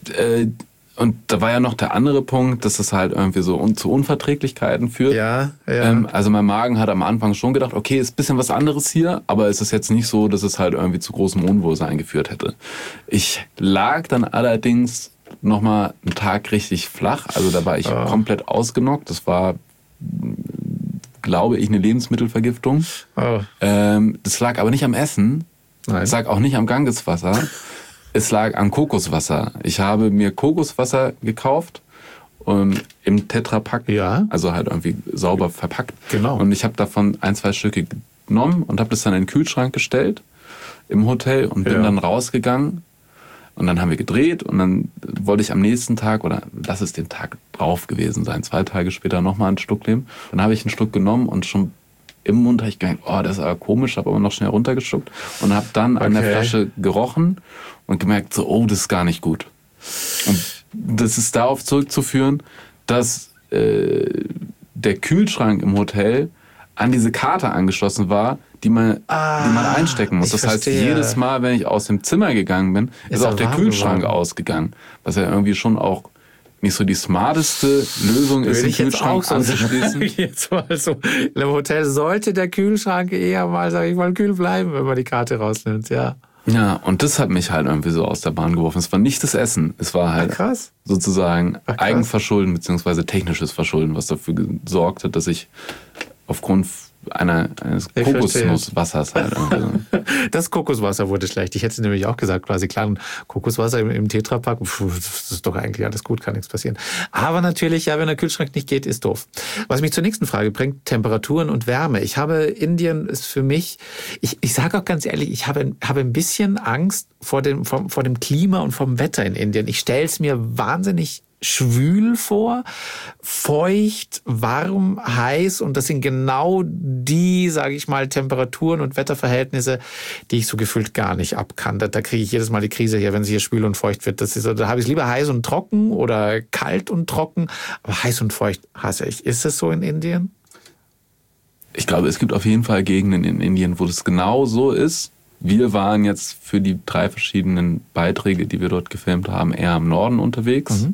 Und da war ja noch der andere Punkt, dass das halt irgendwie so zu Unverträglichkeiten führt.
Ja.
Also mein Magen hat am Anfang schon gedacht, okay, ist ein bisschen was anderes hier, aber es ist jetzt nicht so, dass es halt irgendwie zu großem Unwohlsein geführt hätte. Ich lag dann allerdings nochmal einen Tag richtig flach, also da war ich komplett ausgenockt. Das war, glaube ich, eine Lebensmittelvergiftung. Das lag aber nicht am Essen.
Nein.
Es lag auch nicht am Gangeswasser. Es lag am Kokoswasser. Ich habe mir Kokoswasser gekauft im Tetrapack, also halt irgendwie sauber verpackt.
Genau.
Und ich habe davon 1-2 Stücke genommen und habe das dann in den Kühlschrank gestellt im Hotel und bin dann rausgegangen. Und dann haben wir gedreht und dann wollte ich am nächsten Tag, oder lass es den Tag drauf gewesen sein, 2 Tage später nochmal einen Schluck nehmen. Dann habe ich einen Schluck genommen und schon im Mund habe ich gedacht, das ist aber komisch, habe aber noch schnell runtergeschluckt und habe dann an der Flasche gerochen und gemerkt, so, das ist gar nicht gut. Und das ist darauf zurückzuführen, dass der Kühlschrank im Hotel an diese Karte angeschlossen war, die man einstecken muss. Das heißt, jedes Mal, wenn ich aus dem Zimmer gegangen bin, ist auch der Kühlschrank ausgegangen. Was ja irgendwie schon auch nicht so die smarteste Lösung ist, den Kühlschrank anzuschließen.
Jetzt mal so. Im Hotel sollte der Kühlschrank eher mal, sag ich mal, kühl bleiben, wenn man die Karte rausnimmt, ja.
Ja, und das hat mich halt irgendwie so aus der Bahn geworfen. Es war nicht das Essen, es war halt sozusagen Eigenverschulden bzw. technisches Verschulden, was dafür gesorgt hat, dass ich aufgrund eines Kokosnusswassers halt.
Das Kokoswasser wurde schlecht. Ich hätte nämlich auch gesagt, quasi klar, Kokoswasser im Tetrapack, das ist doch eigentlich alles gut, kann nichts passieren. Aber natürlich, wenn der Kühlschrank nicht geht, ist doof. Was mich zur nächsten Frage bringt, Temperaturen und Wärme. Indien ist für mich, ich sage auch ganz ehrlich, ich habe ein bisschen Angst vor dem Klima und vom Wetter in Indien. Ich stelle es mir wahnsinnig schwül vor, feucht, warm, heiß und das sind genau die, sage ich mal, Temperaturen und Wetterverhältnisse, die ich so gefühlt gar nicht ab kann. Da kriege ich jedes Mal die Krise hier, wenn es hier schwül und feucht wird. Das ist, da habe ich es lieber heiß und trocken oder kalt und trocken, aber heiß und feucht hasse ich. Ist es so in Indien?
Ich glaube, es gibt auf jeden Fall Gegenden in Indien, wo das genau so ist. Wir waren jetzt für die 3 verschiedenen Beiträge, die wir dort gefilmt haben, eher im Norden unterwegs.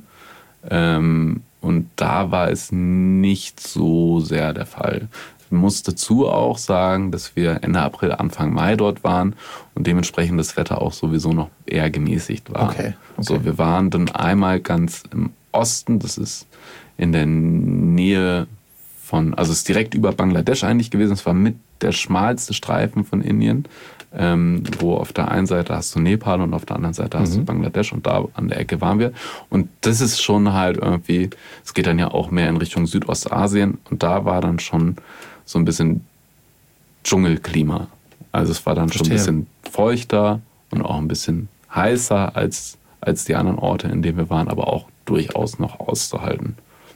Und da war es nicht so sehr der Fall. Ich muss dazu auch sagen, dass wir Ende April, Anfang Mai dort waren und dementsprechend das Wetter auch sowieso noch eher gemäßigt war.
Okay.
So, wir waren dann einmal ganz im Osten, das ist in der Nähe von, also es ist direkt über Bangladesch eigentlich gewesen, es war mit der schmalste Streifen von Indien, wo auf der einen Seite hast du Nepal und auf der anderen Seite hast du Bangladesch und da an der Ecke waren wir. Und das ist schon halt irgendwie, es geht dann ja auch mehr in Richtung Südostasien und da war dann schon so ein bisschen Dschungelklima. Also es war dann schon ein bisschen feuchter und auch ein bisschen heißer als die anderen Orte, in denen wir waren, aber auch durchaus noch auszuhalten.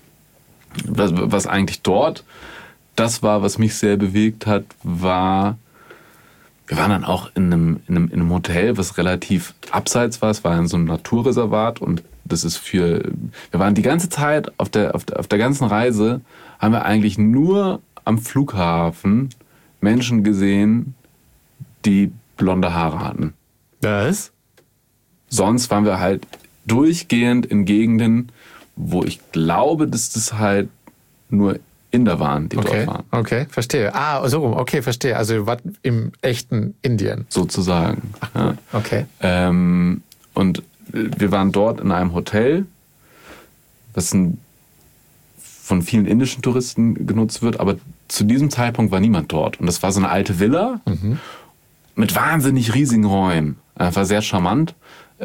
Was eigentlich dort das war, was mich sehr bewegt hat, war, wir waren dann auch in einem Hotel, was relativ abseits war. Es war in so einem Naturreservat und das ist wir waren die ganze Zeit auf der ganzen Reise, haben wir eigentlich nur am Flughafen Menschen gesehen, die blonde Haare hatten.
Was?
Sonst waren wir halt durchgehend in Gegenden, wo ich glaube, dass das halt nur Inder waren, die dort waren.
Okay, verstehe. Ah, so rum, okay, verstehe. Also was im echten Indien.
Sozusagen.
Ach, cool. Ja. Okay.
Und wir waren dort in einem Hotel, das von vielen indischen Touristen genutzt wird, aber zu diesem Zeitpunkt war niemand dort. Und das war so eine alte Villa mit wahnsinnig riesigen Räumen. War sehr charmant.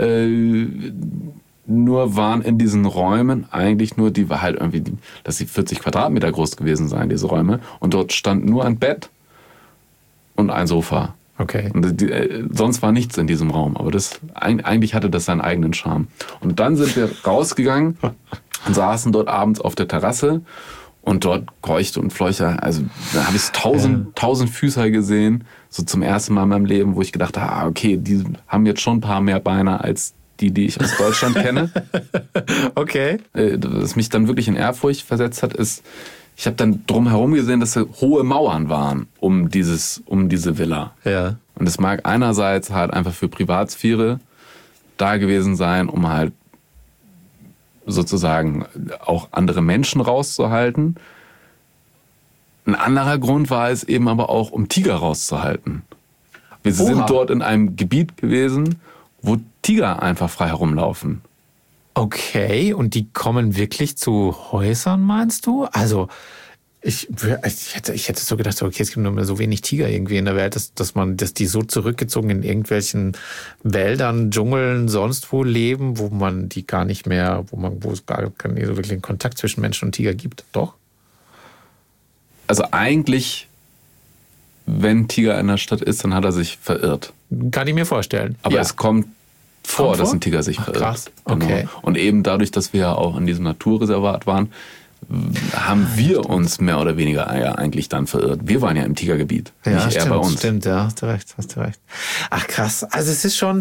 Nur waren in diesen Räumen eigentlich nur, die war halt irgendwie, dass sie 40 Quadratmeter groß gewesen seien, diese Räume. Und dort stand nur ein Bett und ein Sofa.
Okay.
Und sonst war nichts in diesem Raum. Aber eigentlich hatte das seinen eigenen Charme. Und dann sind wir rausgegangen und saßen dort abends auf der Terrasse. Und dort keuchte und fleuchte, also da habe ich 1000 Füßer gesehen, so zum ersten Mal in meinem Leben, wo ich gedacht habe, okay, die haben jetzt schon ein paar mehr Beine als die ich aus Deutschland kenne.
Okay.
Was mich dann wirklich in Ehrfurcht versetzt hat, ist, ich habe dann drumherum gesehen, dass hohe Mauern waren um diese Villa.
Ja.
Und es mag einerseits halt einfach für Privatsphäre da gewesen sein, um halt sozusagen auch andere Menschen rauszuhalten. Ein anderer Grund war es eben aber auch, um Tiger rauszuhalten. Wir sind dort in einem Gebiet gewesen, wo Tiger einfach frei herumlaufen.
Okay, und die kommen wirklich zu Häusern, meinst du? Also ich hätte so gedacht, okay, es gibt nur mehr so wenig Tiger irgendwie in der Welt, dass die so zurückgezogen in irgendwelchen Wäldern, Dschungeln, sonst wo leben, wo man die gar nicht mehr, wo es gar nicht so wirklich einen Kontakt zwischen Mensch und Tiger gibt. Doch?
Also eigentlich, wenn Tiger in der Stadt ist, dann hat er sich verirrt.
Kann ich mir vorstellen.
Aber es kommt vor, dass ein Tiger sich verirrt.
Krass, okay.
Genau. Und eben dadurch, dass wir ja auch in diesem Naturreservat waren, haben wir uns mehr oder weniger eigentlich dann verirrt. Wir waren ja im Tigergebiet, nicht er bei uns.
Stimmt, ja, hast du recht. Ach krass, also es ist schon...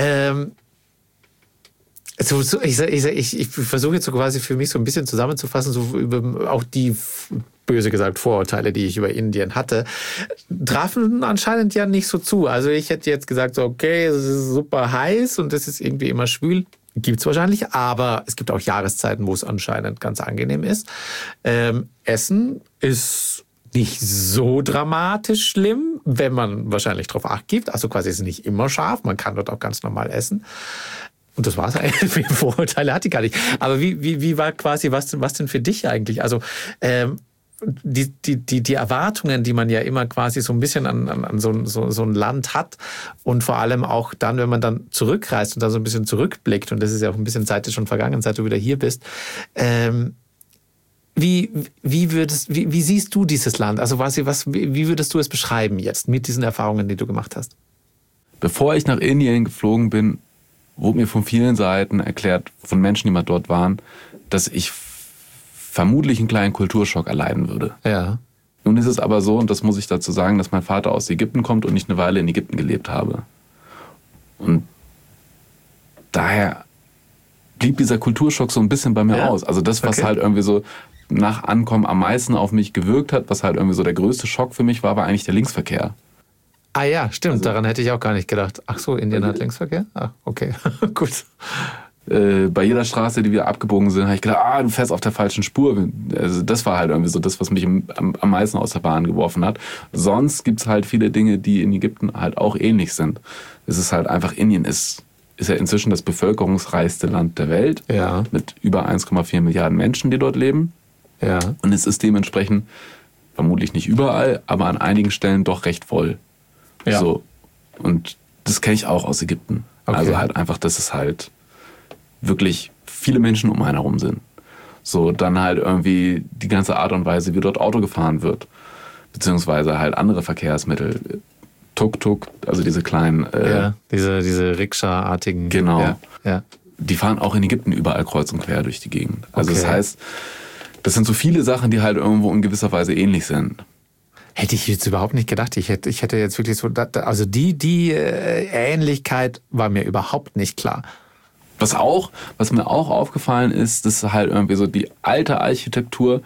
ich versuche jetzt so quasi für mich so ein bisschen zusammenzufassen, so über auch die, böse gesagt, Vorurteile, die ich über Indien hatte, trafen anscheinend ja nicht so zu. Also ich hätte jetzt gesagt, so, okay, es ist super heiß und es ist irgendwie immer schwül. Gibt's wahrscheinlich, aber es gibt auch Jahreszeiten, wo es anscheinend ganz angenehm ist. Essen ist nicht so dramatisch schlimm, wenn man wahrscheinlich drauf Acht gibt. Also quasi ist es nicht immer scharf, man kann dort auch ganz normal essen. Und das war's eigentlich. Viele Vorurteile hatte ich gar nicht. Aber wie war quasi, was denn für dich eigentlich? Also die Erwartungen, die man ja immer quasi so ein bisschen an so ein Land hat und vor allem auch dann, wenn man dann zurückreist und dann so ein bisschen zurückblickt, und das ist ja auch ein bisschen Zeit, ist schon vergangen, seit du wieder hier bist, wie siehst du dieses Land? Also wie würdest du es beschreiben jetzt mit diesen Erfahrungen, die du gemacht hast?
Bevor ich nach Indien geflogen bin, wurde mir von vielen Seiten erklärt, von Menschen, die mal dort waren, dass ich vermutlich einen kleinen Kulturschock erleiden würde.
Ja.
Nun ist es aber so, und das muss ich dazu sagen, dass mein Vater aus Ägypten kommt und ich eine Weile in Ägypten gelebt habe. Und daher blieb dieser Kulturschock so ein bisschen bei mir aus. Also das, was halt irgendwie so nach Ankommen am meisten auf mich gewirkt hat, was halt irgendwie so der größte Schock für mich war eigentlich der Linksverkehr.
Ah ja, stimmt, also, daran hätte ich auch gar nicht gedacht. Ach so, Indien hat Linksverkehr? Ah, okay, gut.
Bei jeder Straße, die wir abgebogen sind, habe ich gedacht, du fährst auf der falschen Spur. Also das war halt irgendwie so das, was mich am meisten aus der Bahn geworfen hat. Sonst gibt es halt viele Dinge, die in Ägypten halt auch ähnlich sind. Es ist halt einfach, Indien ist ja inzwischen das bevölkerungsreichste Land der Welt.
Ja.
Mit über 1,4 Milliarden Menschen, die dort leben.
Ja.
Und es ist dementsprechend, vermutlich nicht überall, aber an einigen Stellen doch recht voll.
Ja.
So. Und das kenne ich auch aus Ägypten.
Okay.
Also halt einfach, dass es halt wirklich viele Menschen um einen herum sind. So, dann halt irgendwie die ganze Art und Weise, wie dort Auto gefahren wird. Beziehungsweise halt andere Verkehrsmittel. Tuk-Tuk, also diese kleinen...
diese Rikscha-artigen...
Genau.
Ja.
Die fahren auch in Ägypten überall kreuz und quer durch die Gegend. Also
Okay.
das heißt, das sind so viele Sachen, die halt irgendwo in gewisser Weise ähnlich sind.
Hätte ich jetzt überhaupt nicht gedacht. Ich hätte jetzt wirklich so... Also die Ähnlichkeit war mir überhaupt nicht klar.
Was mir auch aufgefallen ist, das ist halt irgendwie so die alte Architektur,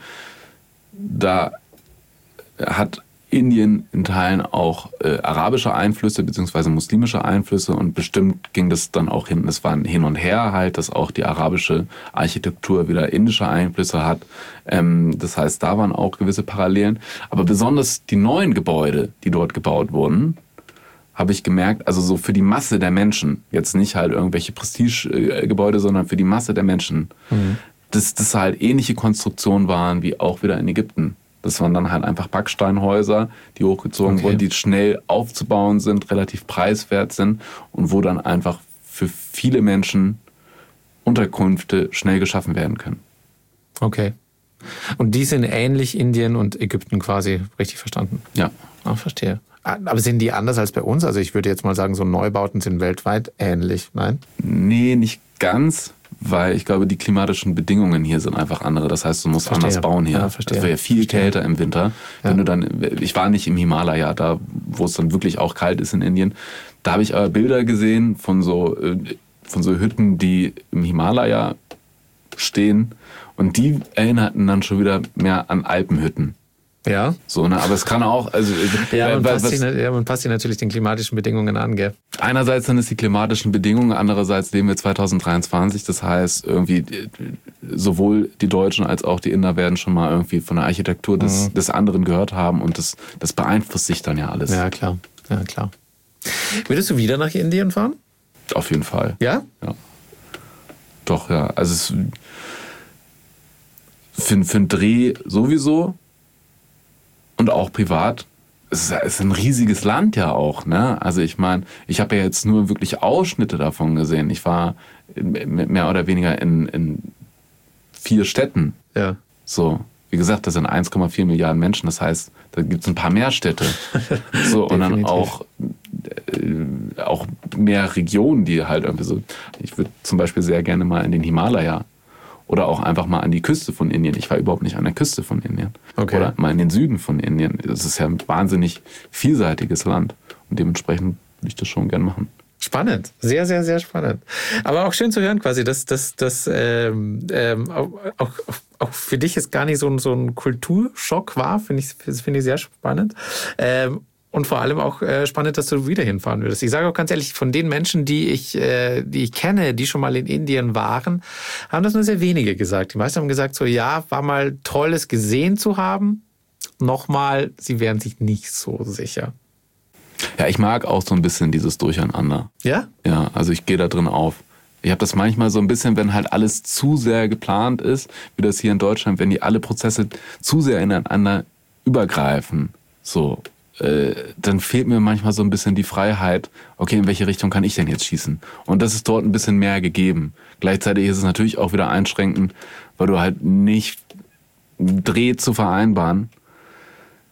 da hat Indien in Teilen auch arabische Einflüsse beziehungsweise muslimische Einflüsse und bestimmt ging das dann auch hin, es war ein Hin und Her halt, dass auch die arabische Architektur wieder indische Einflüsse hat. Das heißt, da waren auch gewisse Parallelen. Aber besonders die neuen Gebäude, die dort gebaut wurden, habe ich gemerkt, also so für die Masse der Menschen, jetzt nicht halt irgendwelche Prestigegebäude, sondern für die Masse der Menschen, dass halt ähnliche Konstruktionen waren wie auch wieder in Ägypten. Das waren dann halt einfach Backsteinhäuser, die hochgezogen wurden, die schnell aufzubauen sind, relativ preiswert sind und wo dann einfach für viele Menschen Unterkünfte schnell geschaffen werden können.
Okay. Und die sind ähnlich Indien und Ägypten quasi, richtig verstanden?
Ja.
Ah, verstehe. Aber sind die anders als bei uns? Also ich würde jetzt mal sagen, so Neubauten sind weltweit ähnlich, nein?
Nee, nicht ganz, weil ich glaube, die klimatischen Bedingungen hier sind einfach andere. Das heißt, du musst anders bauen hier.
Ja, verstehe.
Es wäre ja viel kälter im Winter.
Ja.
Wenn du dann, ich war nicht im Himalaya, da wo es dann wirklich auch kalt ist in Indien. Da habe ich aber Bilder gesehen von so Hütten, die im Himalaya stehen. Und die erinnerten dann schon wieder mehr an Alpenhütten.
Ja.
So, ne? Aber es kann auch, also
man passt sich natürlich den klimatischen Bedingungen an, gell?
Einerseits sind es die klimatischen Bedingungen, andererseits leben wir 2023. Das heißt, irgendwie sowohl die Deutschen als auch die Inder werden schon mal irgendwie von der Architektur des anderen gehört haben und das beeinflusst sich dann ja alles.
Ja, klar. Würdest du wieder nach Indien fahren?
Auf jeden Fall.
Ja?
Ja. Doch, ja. Also für einen Dreh sowieso. Und auch privat, es ist ein riesiges Land ja auch, ne? Also ich meine, ich habe ja jetzt nur wirklich Ausschnitte davon gesehen. Ich war mehr oder weniger in 4 Städten.
Ja.
So, wie gesagt, das sind 1,4 Milliarden Menschen. Das heißt, da gibt es ein paar mehr Städte. So, und dann auch mehr Regionen, die halt irgendwie so. Ich würde zum Beispiel sehr gerne mal in den Himalaya. Oder auch einfach mal an die Küste von Indien. Ich war überhaupt nicht an der Küste von Indien.
Okay.
Oder mal in den Süden von Indien. Das ist ja ein wahnsinnig vielseitiges Land. Und dementsprechend würde ich das schon gern machen.
Spannend. Sehr, sehr, sehr spannend. Aber auch schön zu hören quasi, dass auch für dich es gar nicht so ein Kulturschock war. Finde ich sehr spannend. Und vor allem auch spannend, dass du wieder hinfahren würdest. Ich sage auch ganz ehrlich, von den Menschen, die ich kenne, die schon mal in Indien waren, haben das nur sehr wenige gesagt. Die meisten haben gesagt, so ja, war mal toll, es gesehen zu haben. Nochmal, sie wären sich nicht so sicher.
Ja, ich mag auch so ein bisschen dieses Durcheinander.
Ja?
Ja, also ich gehe da drin auf. Ich habe das manchmal so ein bisschen, wenn halt alles zu sehr geplant ist, wie das hier in Deutschland, wenn die alle Prozesse zu sehr ineinander übergreifen, so, dann fehlt mir manchmal so ein bisschen die Freiheit, okay, in welche Richtung kann ich denn jetzt schießen? Und das ist dort ein bisschen mehr gegeben. Gleichzeitig ist es natürlich auch wieder einschränkend, weil du halt nicht einen Dreh zu vereinbaren,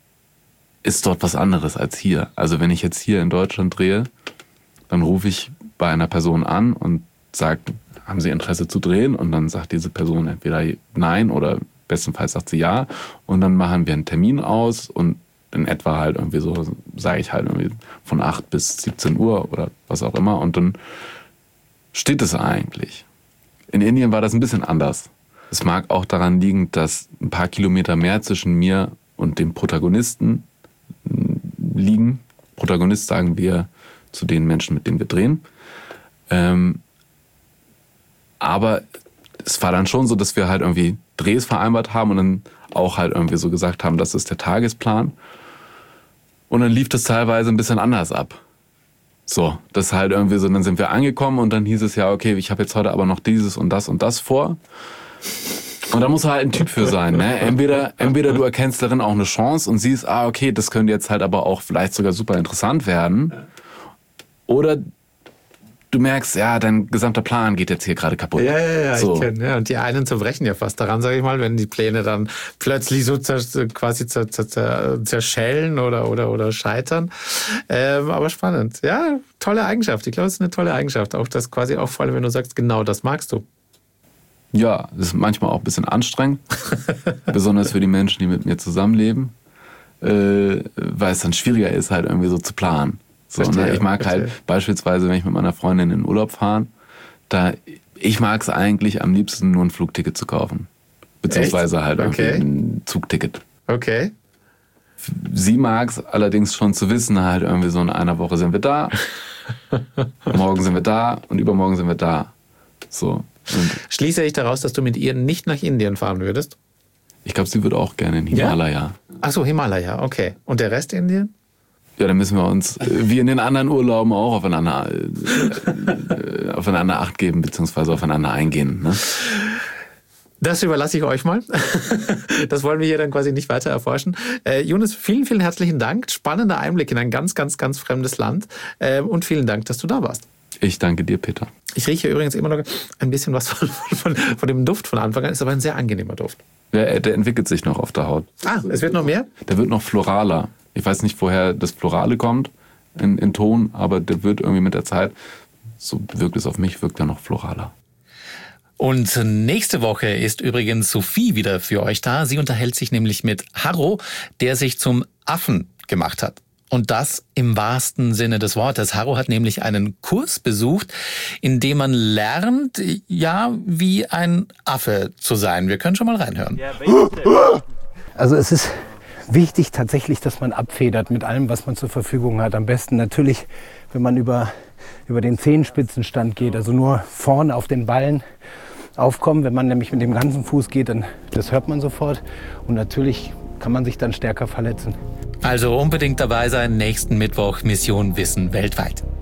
ist dort was anderes als hier. Also wenn ich jetzt hier in Deutschland drehe, dann rufe ich bei einer Person an und sagt, haben Sie Interesse zu drehen? Und dann sagt diese Person entweder nein oder bestenfalls sagt sie ja. Und dann machen wir einen Termin aus und in etwa halt irgendwie so, sage ich halt irgendwie von 8 bis 17 Uhr oder was auch immer. Und dann steht es eigentlich. In Indien war das ein bisschen anders. Es mag auch daran liegen, dass ein paar Kilometer mehr zwischen mir und dem Protagonisten liegen. Protagonist sagen wir zu den Menschen, mit denen wir drehen. Aber es war dann schon so, dass wir halt irgendwie Drehs vereinbart haben und dann auch halt irgendwie so gesagt haben, das ist der Tagesplan. Und dann lief das teilweise ein bisschen anders ab. So, das halt irgendwie so, dann sind wir angekommen und dann hieß es ja, okay, ich habe jetzt heute aber noch dieses und das vor. Und da muss halt ein Typ für sein, ne? Entweder du erkennst darin auch eine Chance und siehst, okay, das könnte jetzt halt aber auch vielleicht sogar super interessant werden. Oder du merkst, ja, dein gesamter Plan geht jetzt hier gerade kaputt.
Ja,
so.
Ich kenne. Ja. Und die einen zerbrechen ja fast daran, sage ich mal, wenn die Pläne dann plötzlich so quasi zerschellen oder scheitern. Aber spannend. Ja, tolle Eigenschaft. Ich glaube, es ist eine tolle Eigenschaft. Auch das quasi auch, vor allem, wenn du sagst, genau das magst du.
Ja, das ist manchmal auch ein bisschen anstrengend. Besonders für die Menschen, die mit mir zusammenleben. Weil es dann schwieriger ist, halt irgendwie so zu planen. So, ne? Ich mag halt beispielsweise, wenn ich mit meiner Freundin in den Urlaub fahre, ich mag es eigentlich am liebsten nur ein Flugticket zu kaufen. Beziehungsweise halt irgendwie ein Zugticket.
Okay.
Sie mag es allerdings schon zu wissen, halt irgendwie so in einer Woche sind wir da, morgen sind wir da und übermorgen sind wir da. So. Und
schließe ich daraus, dass du mit ihr nicht nach Indien fahren würdest?
Ich glaube, sie würde auch gerne in Himalaya. Ja?
Ach so, Himalaya, okay. Und der Rest Indien?
Ja, dann müssen wir uns, wie in den anderen Urlauben, auch aufeinander Acht geben, beziehungsweise aufeinander eingehen. Ne?
Das überlasse ich euch mal. Das wollen wir hier dann quasi nicht weiter erforschen. Younes, vielen, vielen herzlichen Dank. Spannender Einblick in ein ganz, ganz, ganz fremdes Land. Und vielen Dank, dass du da warst.
Ich danke dir, Peter.
Ich rieche übrigens immer noch ein bisschen was von dem Duft von Anfang an. Ist aber ein sehr angenehmer Duft.
Ja, der entwickelt sich noch auf der Haut.
Es wird noch mehr?
Der wird noch floraler. Ich weiß nicht, woher das Florale kommt in Ton, aber der wird irgendwie mit der Zeit, so wirkt es auf mich, wirkt er noch floraler.
Und nächste Woche ist übrigens Sophie wieder für euch da. Sie unterhält sich nämlich mit Harro, der sich zum Affen gemacht hat. Und das im wahrsten Sinne des Wortes. Harro hat nämlich einen Kurs besucht, in dem man lernt, ja, wie ein Affe zu sein. Wir können schon mal reinhören.
Also es ist wichtig tatsächlich, dass man abfedert mit allem, was man zur Verfügung hat. Am besten natürlich, wenn man über den Zehenspitzenstand geht, also nur vorne auf den Ballen aufkommen. Wenn man nämlich mit dem ganzen Fuß geht, dann das hört man sofort. Und natürlich kann man sich dann stärker verletzen.
Also unbedingt dabei sein, nächsten Mittwoch Mission Wissen weltweit.